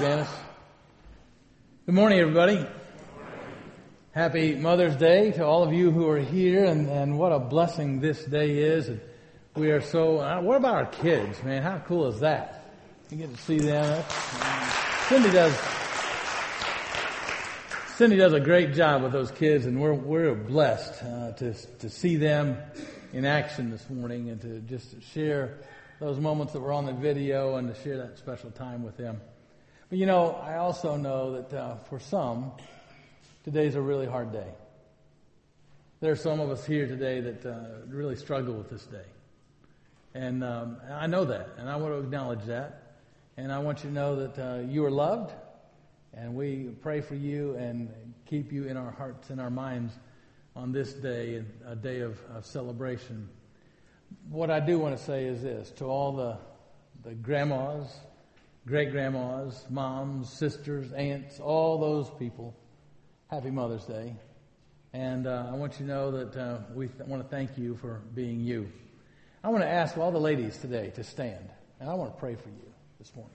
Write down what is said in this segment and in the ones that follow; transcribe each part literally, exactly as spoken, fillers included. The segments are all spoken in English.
Janice. Good morning, everybody. Happy Mother's Day to all of you who are here, and, and what a blessing this day is. And we are so, uh, what about our kids, man? How cool is that? You get to see them. That's, Cindy does, Cindy does a great job with those kids, and we're, we're blessed uh, to, to see them in action this morning and to just share those moments that were on the video and to share that special time with them. But you know, I also know that uh, for some, today's a really hard day. There are some of us here today that uh, really struggle with this day. And um, I know that, and I want to acknowledge that. And I want you to know that uh, you are loved, and we pray for you and keep you in our hearts and our minds on this day, a day of, of celebration. What I do want to say is this, to all the, the grandmas, great-grandmas, moms, sisters, aunts, all those people, happy Mother's Day. And uh, I want you to know that uh, we th- want to thank you for being you. I want to ask all the ladies today to stand, and I want to pray for you this morning.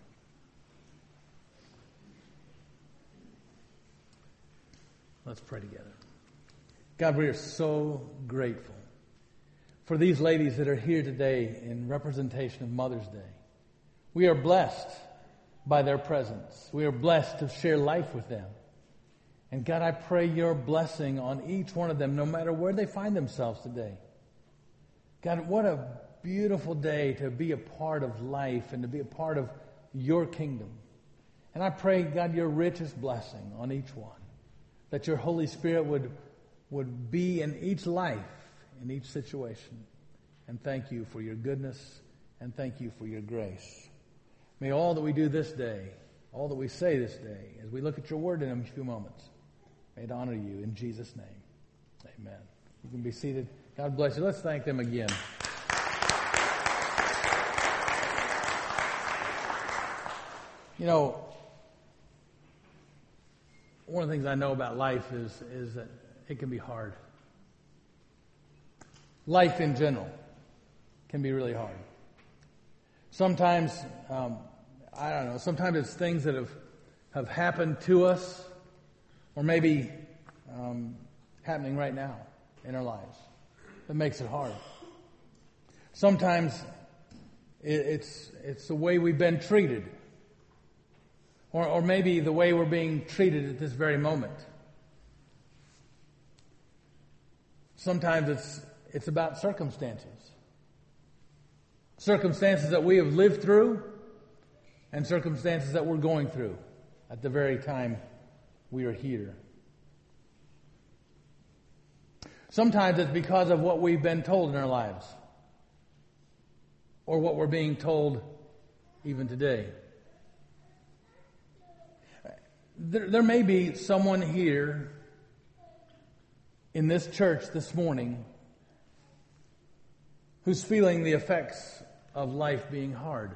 Let's pray together. God, we are so grateful for these ladies that are here today in representation of Mother's Day. We are blessed by their presence. We are blessed to share life with them. And God, I pray your blessing on each one of them, no matter where they find themselves today. God, what a beautiful day to be a part of life and to be a part of your kingdom. And I pray, God, your richest blessing on each one, that your Holy Spirit would, would be in each life, in each situation. And thank you for your goodness, and thank you for your grace. May all that we do this day, all that we say this day, as we look at your word in a few moments, may it honor you in Jesus' name. Amen. You can be seated. God bless you. Let's thank them again. You know, one of the things I know about life is, is that it can be hard. Life in general can be really hard. Sometimes, um, I don't know, sometimes it's things that have, have happened to us, or maybe um, happening right now in our lives, that makes it hard. Sometimes it, it's it's the way we've been treated, or, or maybe the way we're being treated at this very moment. Sometimes it's it's about circumstances. Circumstances that we have lived through and circumstances that we're going through at the very time we are here. Sometimes it's because of what we've been told in our lives or what we're being told even today. There, there may be someone here in this church this morning who's feeling the effects of life being hard.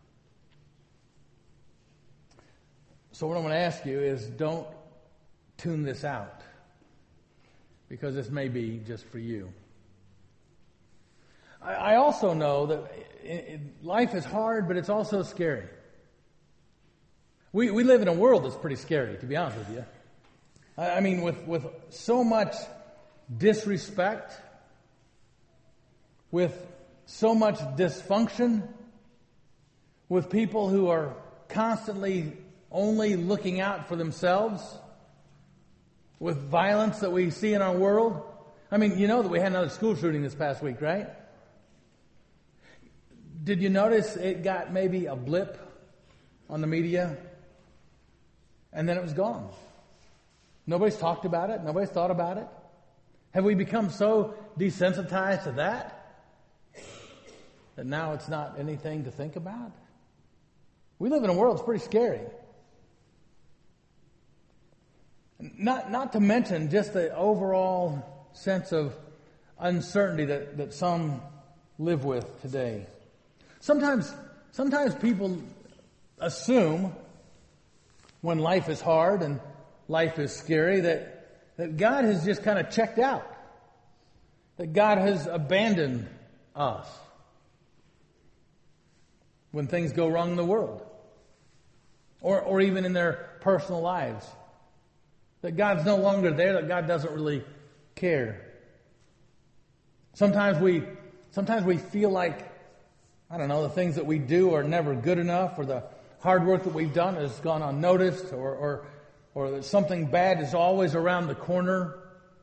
So what I'm going to ask you is, don't tune this out, because this may be just for you. I, I also know that it, it, life is hard, but it's also scary. We we live in a world that's pretty scary, to be honest with you. I, I mean, with, with so much disrespect, with so much dysfunction, with people who are constantly only looking out for themselves, with violence that we see in our world. I mean, you know that we had another school shooting this past week, right? Did you notice it got maybe a blip on the media, and then it was gone? Nobody's talked about it. Nobody's thought about it. Have we become so desensitized to that that now it's not anything to think about? We live in a world that's pretty scary. Not not to mention just the overall sense of uncertainty that, that some live with today. Sometimes sometimes people assume when life is hard and life is scary that, that God has just kind of checked out. That God has abandoned us when things go wrong in the world. or, or even in their personal lives. That God's no longer there, that God doesn't really care. Sometimes we, sometimes we feel like, I don't know, the things that we do are never good enough, or the hard work that we've done has gone unnoticed, or, or, or that something bad is always around the corner.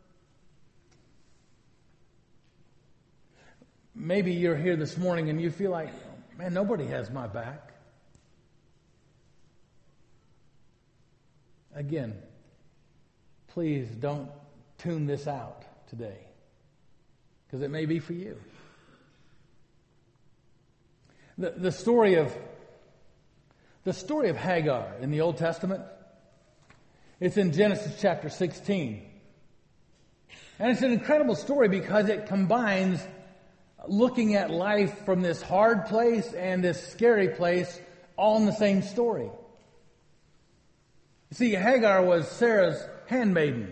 Maybe you're here this morning and you feel like, man, nobody has my back. Again, please don't tune this out today, because it may be for you. The, the story of the story of Hagar in the Old Testament, it's in Genesis chapter sixteen. And it's an incredible story because it combines looking at life from this hard place and this scary place all in the same story. You see, Hagar was Sarah's handmaiden.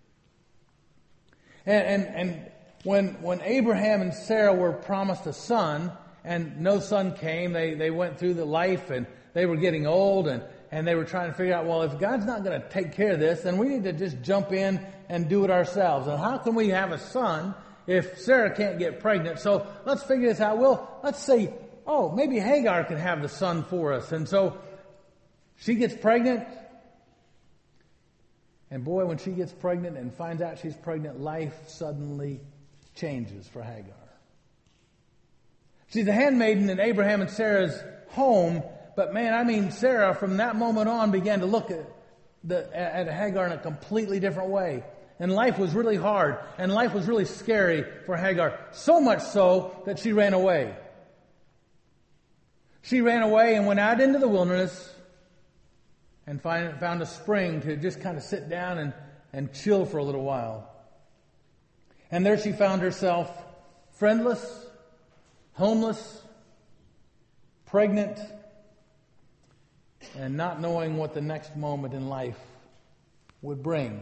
And, and, and when, when Abraham and Sarah were promised a son and no son came, they, they went through the life and they were getting old and, and they were trying to figure out, well, if God's not going to take care of this, then we need to just jump in and do it ourselves. And how can we have a son if Sarah can't get pregnant? So let's figure this out. Well, let's say, oh, maybe Hagar can have the son for us. And so she gets pregnant. And boy, when she gets pregnant and finds out she's pregnant, life suddenly changes for Hagar. She's a handmaiden in Abraham and Sarah's home. But man, I mean, Sarah from that moment on began to look at, the, at Hagar in a completely different way. And life was really hard. And life was really scary for Hagar. So much so that she ran away. She ran away and went out into the wilderness and find, found a spring to just kind of sit down and, and chill for a little while. And there she found herself friendless, homeless, pregnant, and not knowing what the next moment in life would bring.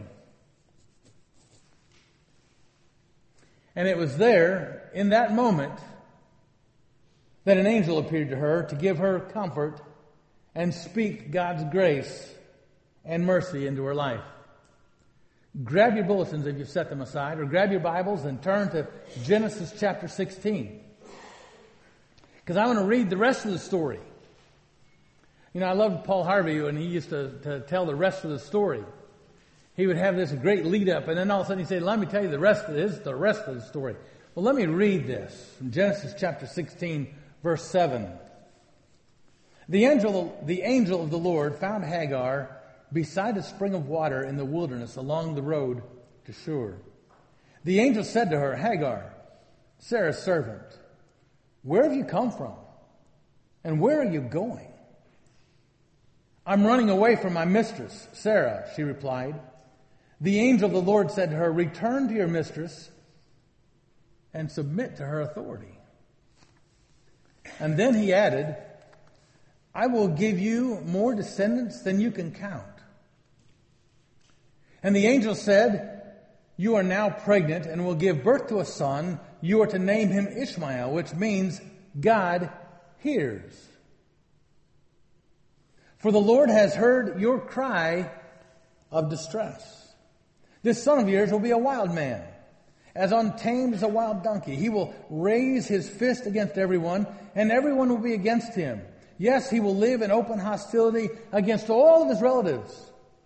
And it was there, in that moment, that an angel appeared to her to give her comfort and speak God's grace and mercy into her life. Grab your bulletins if you've set them aside, or grab your Bibles and turn to Genesis chapter sixteen. Because I want to read the rest of the story. You know, I loved Paul Harvey when he used to, to tell the rest of the story. He would have this great lead up, and then all of a sudden he'd say, let me tell you the rest of this, the rest of the story. Well, let me read this from Genesis chapter sixteen, verse seven. The angel, the angel of the Lord found Hagar beside a spring of water in the wilderness along the road to Shur. The angel said to her, Hagar, Sarah's servant, where have you come from? And where are you going? I'm running away from my mistress, Sarah, she replied. The angel of the Lord said to her, return to your mistress and submit to her authority. And then he added, I will give you more descendants than you can count. And the angel said, you are now pregnant and will give birth to a son. You are to name him Ishmael, which means God hears. For the Lord has heard your cry of distress. This son of yours will be a wild man, as untamed as a wild donkey. He will raise his fist against everyone, and everyone will be against him. Yes, he will live in open hostility against all of his relatives.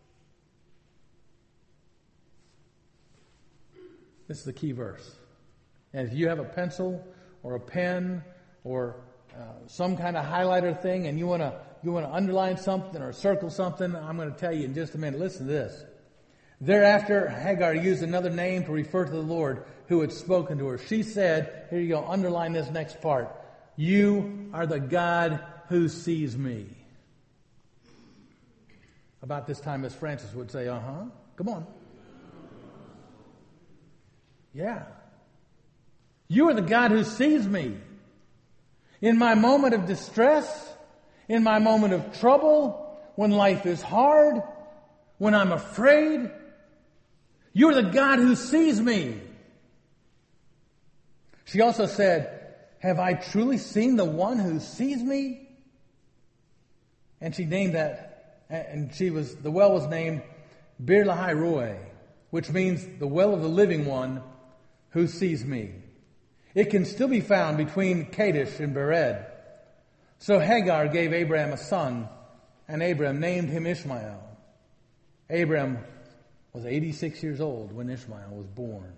This is the key verse. And if you have a pencil or a pen or uh, some kind of highlighter thing and you want to you want to underline something or circle something, I'm going to tell you in just a minute. Listen to this. Thereafter, Hagar used another name to refer to the Lord who had spoken to her. She said, here you go, underline this next part. You are the God who sees me. About this time, Miss Francis would say, uh-huh, come on. Yeah. You are the God who sees me. In my moment of distress, in my moment of trouble, when life is hard, when I'm afraid, you're the God who sees me. She also said, have I truly seen the one who sees me? And she named that And she was, the well was named Bir Lahai Roi, which means the well of the living one who sees me. It can still be found between Kadesh and Bered. So Hagar gave Abraham a son, and Abraham named him Ishmael. Abraham was eighty-six years old when Ishmael was born.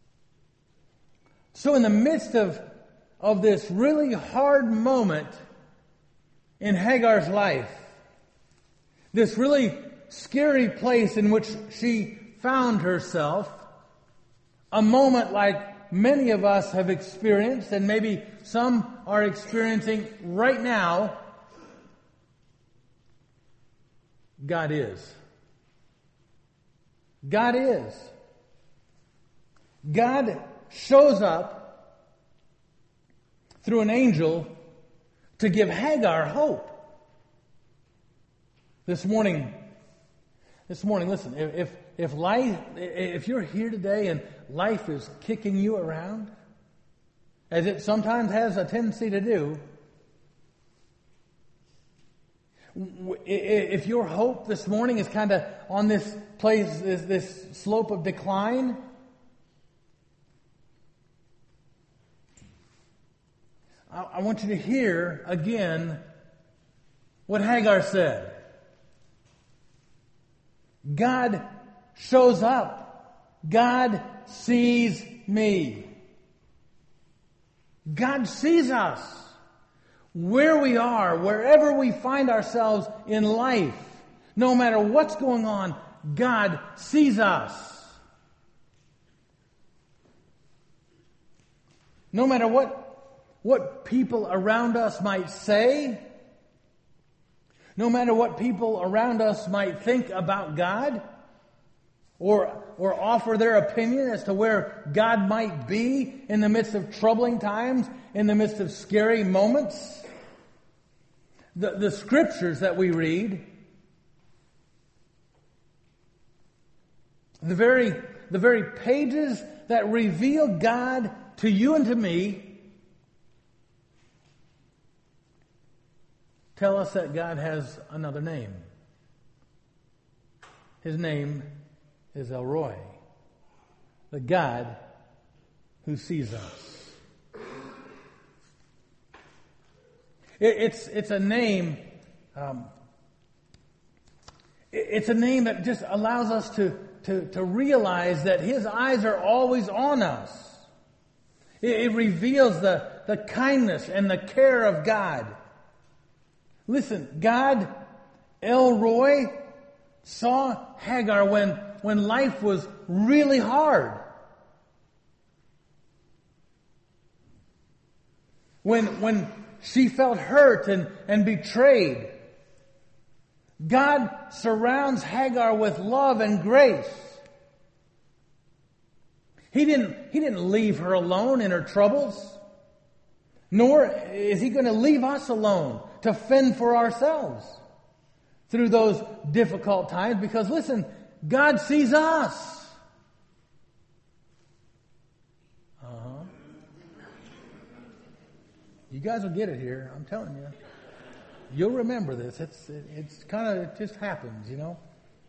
So in the midst of, of this really hard moment in Hagar's life, this really scary place in which she found herself, a moment like many of us have experienced, and maybe some are experiencing right now, God is. God is. God shows up through an angel to give Hagar hope. This morning, this morning, listen, if if life, if you're here today and life is kicking you around, as it sometimes has a tendency to do, if your hope this morning is kind of on this place, this, this slope of decline, I, I want you to hear again what Hagar said. God shows up. God sees me. God sees us. Where we are, wherever we find ourselves in life, no matter what's going on, God sees us. No matter what, what people around us might say, no matter what people around us might think about God, or, or offer their opinion as to where God might be in the midst of troubling times, in the midst of scary moments, The, the scriptures that we read, the very, the very pages that reveal God to you and to me, tell us that God has another name. His name is El Roi, the God who sees us. It's it's a name. Um, it's a name that just allows us to, to to realize that His eyes are always on us. It, it reveals the the kindness and the care of God. Listen, God, El Roi, saw Hagar when when life was really hard. When when she felt hurt and, and betrayed. God surrounds Hagar with love and grace. He didn't, he didn't leave her alone in her troubles. Nor is He going to leave us alone to fend for ourselves through those difficult times. Because listen, God sees us. You guys will get it here. I'm telling you. You'll remember this. It's it, it's kind of, it just happens, you know.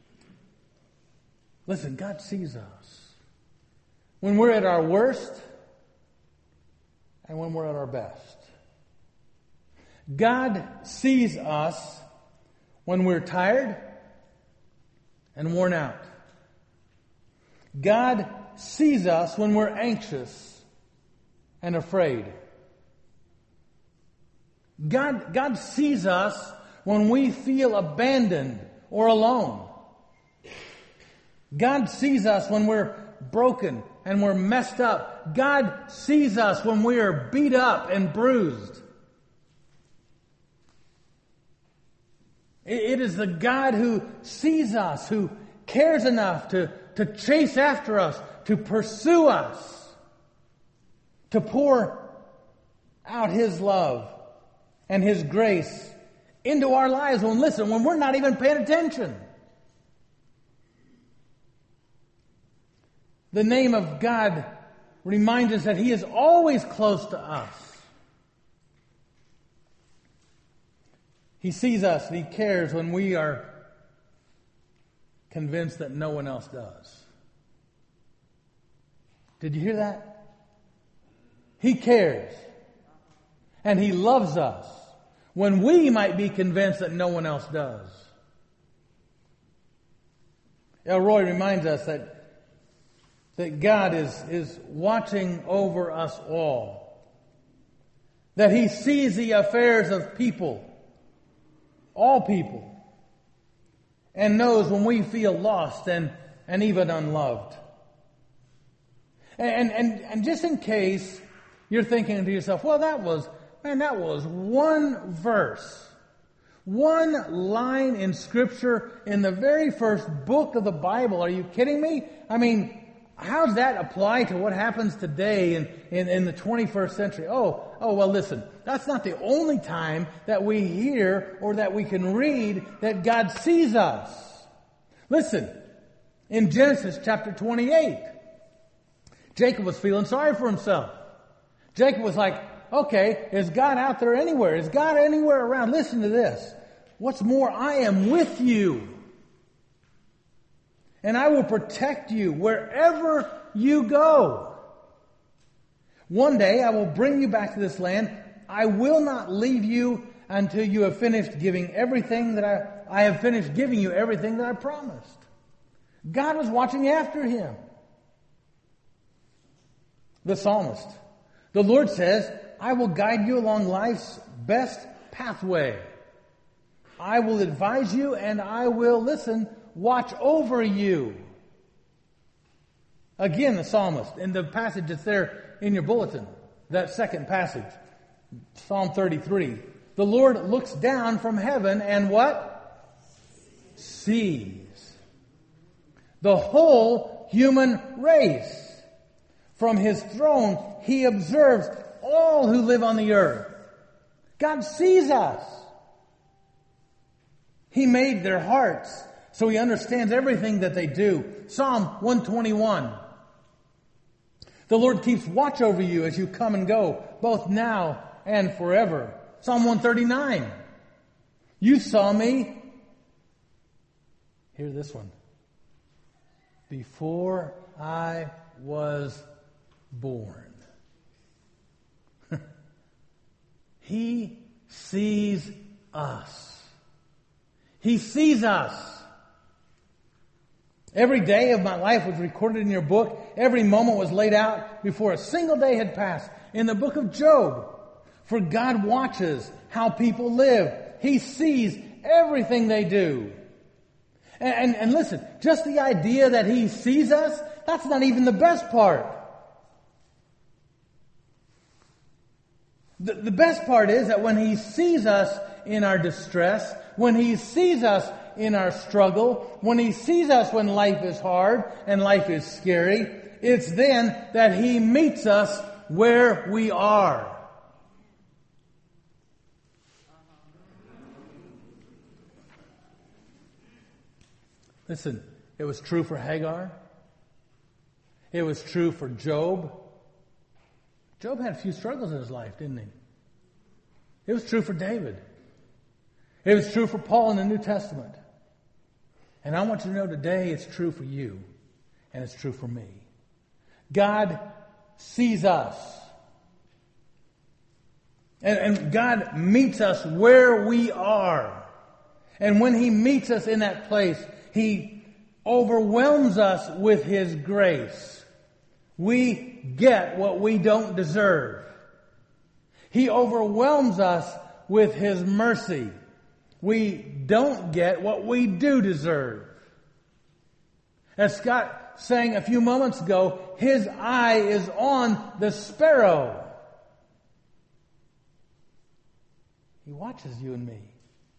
Listen, God sees us. When we're at our worst and when we're at our best. God sees us when we're tired and worn out. God sees us when we're anxious and afraid. God, God sees us when we feel abandoned or alone. God sees us when we're broken and we're messed up. God sees us when we are beat up and bruised. It is the God who sees us, who cares enough to, to chase after us, to pursue us, to pour out His love and His grace into our lives when, listen, when we're not even paying attention. The name of God reminds us that He is always close to us. He sees us and He cares when we are convinced that no one else does. Did you hear that? He cares. And He loves us when we might be convinced that no one else does. Elroy reminds us that, that God is, is watching over us all. That He sees the affairs of people, all people, and knows when we feel lost and, and even unloved. And, and, and just in case you're thinking to yourself, well, that was, man, that was one verse. One line in Scripture in the very first book of the Bible. Are you kidding me? I mean, how does that apply to what happens today in, in, in the twenty-first century? Oh, oh, well, listen, that's not the only time that we hear or that we can read that God sees us. Listen, in Genesis chapter twenty-eight, Jacob was feeling sorry for himself. Jacob was like, okay, is God out there anywhere? Is God anywhere around? Listen to this. What's more, I am with you. And I will protect you wherever you go. One day I will bring you back to this land. I will not leave you until you have finished giving everything that I, I have finished giving you everything that I promised. God was watching after him. The psalmist. The Lord says, I will guide you along life's best pathway. I will advise you and I will, listen, watch over you. Again, the psalmist, in the passage that's there in your bulletin, that second passage, Psalm thirty-three. The Lord looks down from heaven and what? Sees the whole human race. From his throne, he observes all who live on the earth. God sees us. He made their hearts, so he understands everything that they do. Psalm one twenty-one. The Lord keeps watch over you as you come and go, both now and forever. Psalm one thirty-nine. You saw me. Hear this one. Before I was born. He sees us. He sees us. Every day of my life was recorded in your book. Every moment was laid out before a single day had passed. In the book of Job. For God watches how people live. He sees everything they do. And, and, and listen, just the idea that He sees us, that's not even the best part. The, the best part is that when He sees us in our distress, when He sees us in our struggle, when He sees us when life is hard and life is scary, it's then that He meets us where we are. Listen, it was true for Hagar. It was true for Job. Job had a few struggles in his life, didn't he? It was true for David. It was true for Paul in the New Testament. And I want you to know today it's true for you. And it's true for me. God sees us. And, and God meets us where we are. And when He meets us in that place, He overwhelms us with His grace. We get what we don't deserve. He overwhelms us with His mercy. We don't get what we do deserve. As Scott sang a few moments ago, His eye is on the sparrow. He watches you and me.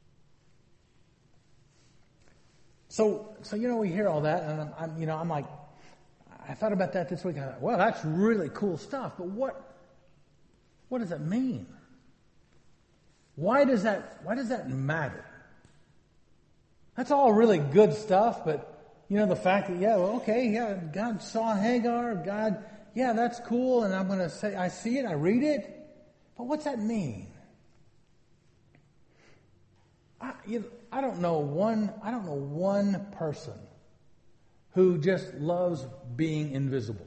So, so you know, we hear all that, and I'm, I'm, you know, I'm like, I thought about that this week. I thought, well, that's really cool stuff. But what, what does that mean? Why does that, why does that matter? That's all really good stuff, but, you know, the fact that, yeah, well, okay, yeah, God saw Hagar, God, yeah, that's cool, and I'm going to say, I see it, I read it, but what's that mean? I, you know, I don't know one, I don't know one person who just loves being invisible.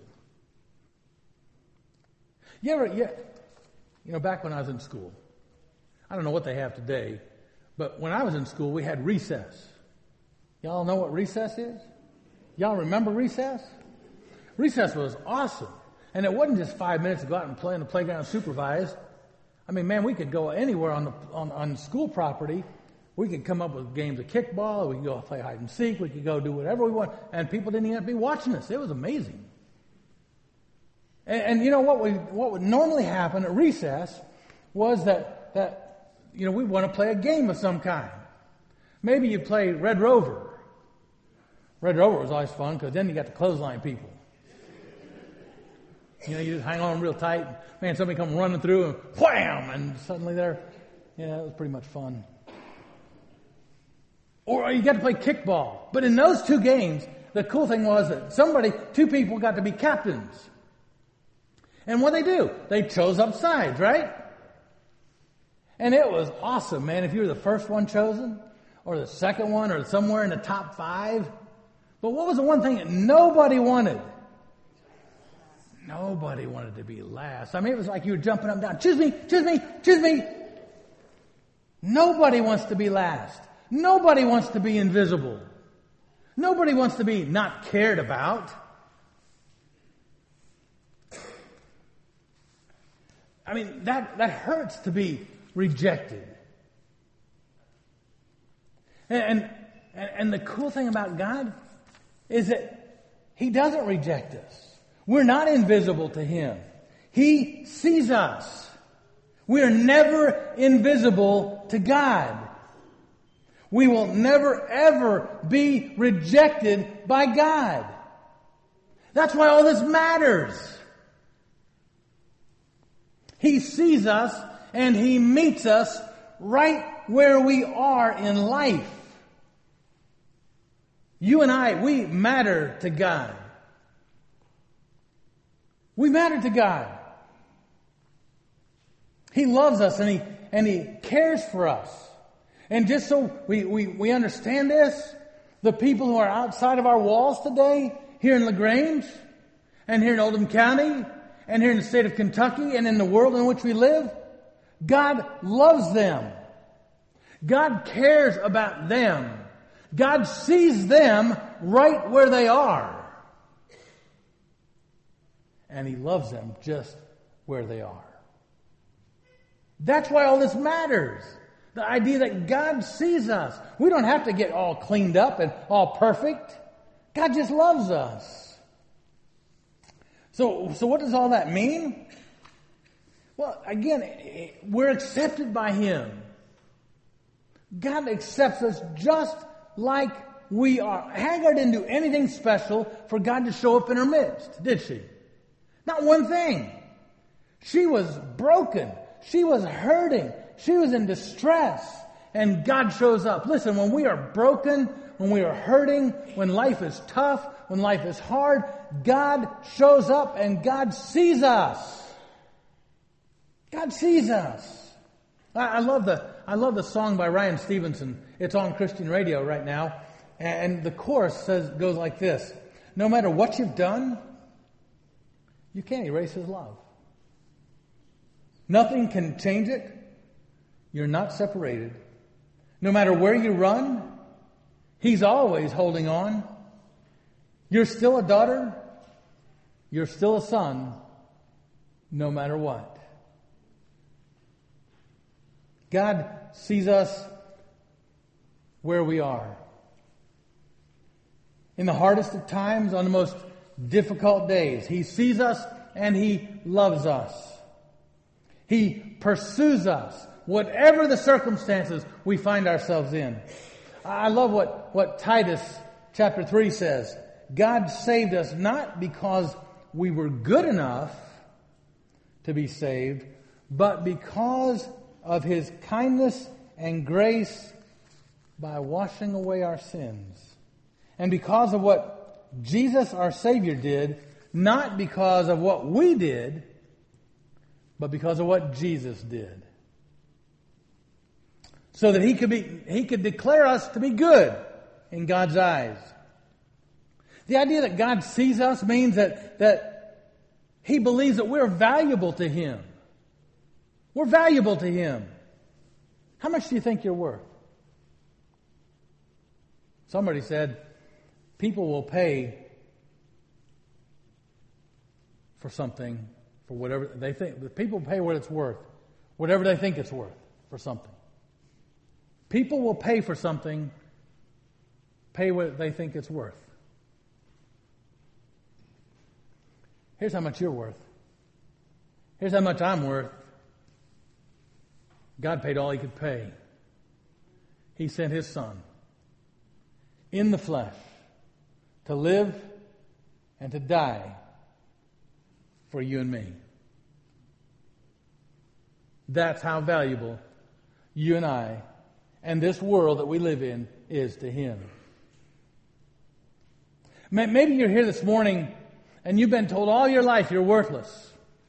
You ever, you, you know, back when I was in school, I don't know what they have today, but when I was in school, we had recess. Y'all know what recess is? Y'all remember recess? Recess was awesome. And it wasn't just five minutes to go out and play in the playground supervised. I mean, man, we could go anywhere on the on, on school property. We could come up with games of kickball. We could go play hide and seek. We could go do whatever we want. And people didn't even have to be watching us. It was amazing. And, and you know what we what would normally happen at recess was that that you know we want to play a game of some kind. Maybe you play Red Rover. Red Rover was always fun because then you got to clothesline people. You know, you just hang on real tight. Man, somebody come running through and wham, and suddenly they're, yeah, it was pretty much fun. Or you got to play kickball. But in those two games, the cool thing was that somebody, two people got to be captains. And what they do? They chose up sides, right? And it was awesome, man. If you were the first one chosen, or the second one, or somewhere in the top five. But what was the one thing that nobody wanted? Nobody wanted to be last. I mean, it was like you were jumping up and down. Choose me, choose me, choose me. Nobody wants to be last. Nobody wants to be invisible. Nobody wants to be not cared about. I mean, that, that hurts to be rejected. And, and, and the cool thing about God is that He doesn't reject us. We're not invisible to Him. He sees us. We are never invisible to God. We will never ever be rejected by God. That's why all this matters. He sees us and He meets us right where we are in life. You and I, we matter to God. We matter to God. He loves us and He and He cares for us. And just so we, we, we understand this, the people who are outside of our walls today, here in LaGrange, and here in Oldham County, and here in the state of Kentucky, and in the world in which we live, God loves them. God cares about them. God sees them right where they are. And He loves them just where they are. That's why all this matters. The idea that God sees us. We don't have to get all cleaned up and all perfect. God just loves us. So, so what does all that mean? Well, again, we're accepted by Him. God accepts us just like we are. Hagar didn't do anything special for God to show up in her midst, did she? Not one thing. She was broken. She was hurting. She was in distress. And God shows up. Listen, when we are broken, when we are hurting, when life is tough, when life is hard, God shows up and God sees us. God sees us. I, I love the I love the song by Ryan Stevenson. It's on Christian radio right now. And the chorus says goes like this. No matter what you've done, you can't erase His love. Nothing can change it. You're not separated. No matter where you run, He's always holding on. You're still a daughter. You're still a son, no matter what. God sees us where we are. In the hardest of times, on the most difficult days, He sees us and He loves us. He pursues us, whatever the circumstances we find ourselves in. I love what, what Titus chapter three says. God saved us not because we were good enough to be saved, but because of His kindness and grace by washing away our sins. And because of what Jesus our Savior did, not because of what we did, but because of what Jesus did. So that He could be, He could declare us to be good in God's eyes. The idea that God sees us means that, that He believes that we're valuable to Him. We're valuable to Him. How much do you think you're worth? Somebody said, people will pay for something, for whatever they think. The people pay what it's worth, whatever they think it's worth for something. People will pay for something, pay what they think it's worth. Here's how much you're worth. Here's how much I'm worth. God paid all He could pay. He sent His Son in the flesh to live and to die for you and me. That's how valuable you and I and this world that we live in is to Him. Maybe you're here this morning and you've been told all your life you're worthless.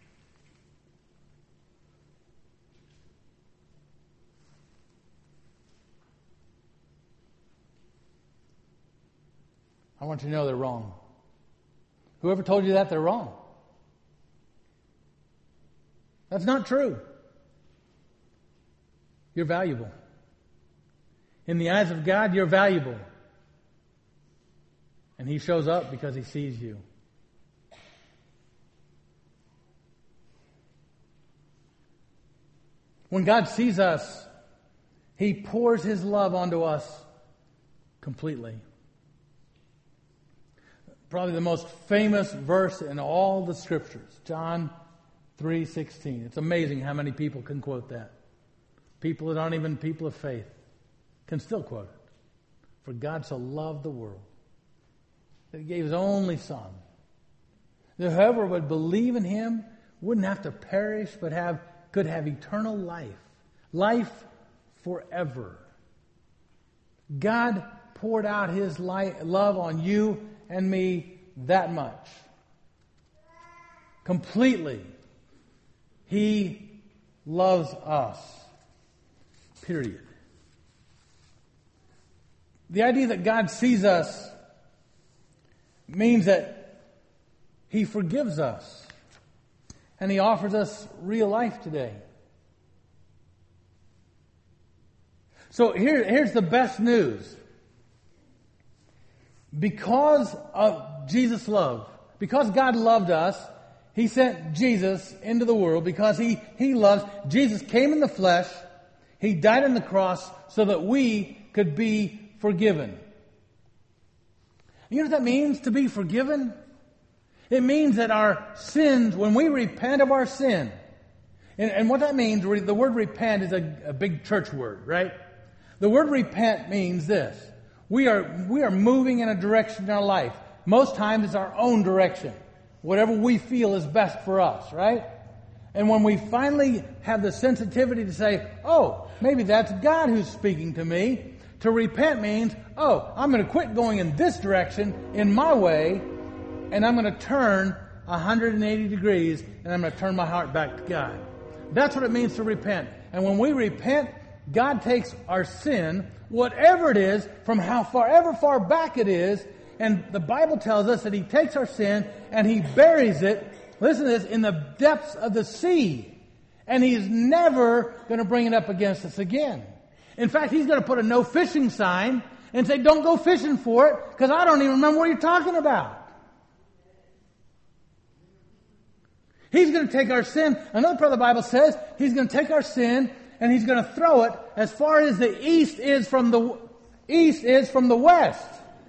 I want you to know they're wrong. Whoever told you that, they're wrong. That's not true. You're valuable. In the eyes of God, you're valuable. And He shows up because He sees you. When God sees us, He pours His love onto us completely. Probably the most famous verse in all the Scriptures, John three sixteen. It's amazing how many people can quote that. People that aren't even people of faith can still quote it. For God so loved the world that He gave His only Son, that whoever would believe in Him wouldn't have to perish, but have could have eternal life, life forever. God poured out His light, love on you and me that much. Completely. He loves us. Period. The idea that God sees us means that He forgives us. And He offers us real life today. So here, here's the best news. Because of Jesus' love, because God loved us, He sent Jesus into the world because He, He loves. Jesus came in the flesh. He died on the cross so that we could be forgiven. You know what that means, to be forgiven? It means that our sins, when we repent of our sin, and, and what that means, the word repent is a, a big church word, right? The word repent means this. We are, we are moving in a direction in our life. Most times it's our own direction. Whatever we feel is best for us, right? And when we finally have the sensitivity to say, oh, maybe that's God who's speaking to me. To repent means, oh, I'm going to quit going in this direction, in my way, and I'm going to turn one hundred eighty degrees, and I'm going to turn my heart back to God. That's what it means to repent. And when we repent, God takes our sin, whatever it is, from how far, ever far back it is, and the Bible tells us that He takes our sin and He buries it, listen to this, in the depths of the sea. And He's never going to bring it up against us again. In fact, He's going to put a no fishing sign and say, don't go fishing for it, because I don't even remember what you're talking about. He's going to take our sin. Another part of the Bible says He's going to take our sin and He's going to throw it as far as the east is from the east is from the west.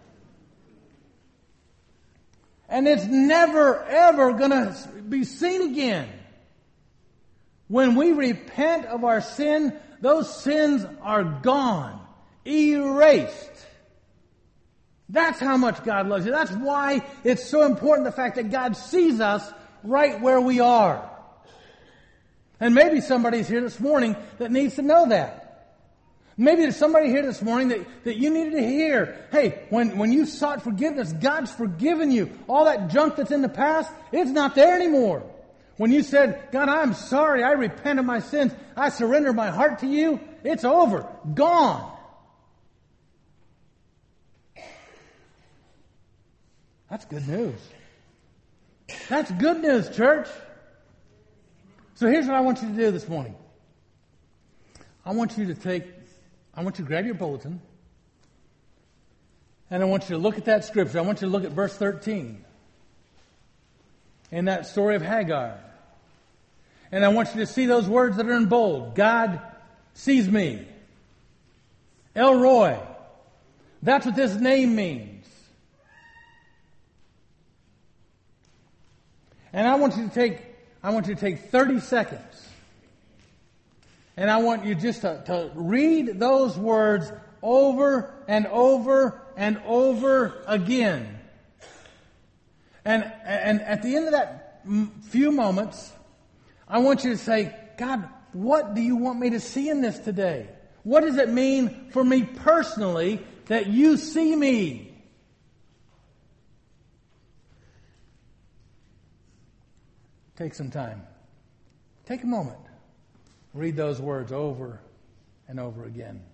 And it's never, ever going to be seen again. When we repent of our sin, those sins are gone, erased. That's how much God loves you. That's why it's so important, the fact that God sees us right where we are. And maybe somebody's here this morning that needs to know that. Maybe there's somebody here this morning that, that you needed to hear. Hey, when, when you sought forgiveness, God's forgiven you. All that junk that's in the past, it's not there anymore. When you said, God, I'm sorry, I repent of my sins, I surrender my heart to you, it's over, gone. That's good news. That's good news, church. So here's what I want you to do this morning. I want you to take, I want you to grab your bulletin, and I want you to look at that scripture. I want you to look at verse thirteen in that story of Hagar. And I want you to see those words that are in bold. God sees me. El Roi. That's what this name means. And I want you to take, I want you to take thirty seconds. And I want you just to, to read those words over and over and over again. And, and at the end of that few moments, I want you to say, God, what do you want me to see in this today? What does it mean for me personally that you see me? Take some time. Take a moment. Read those words over and over again.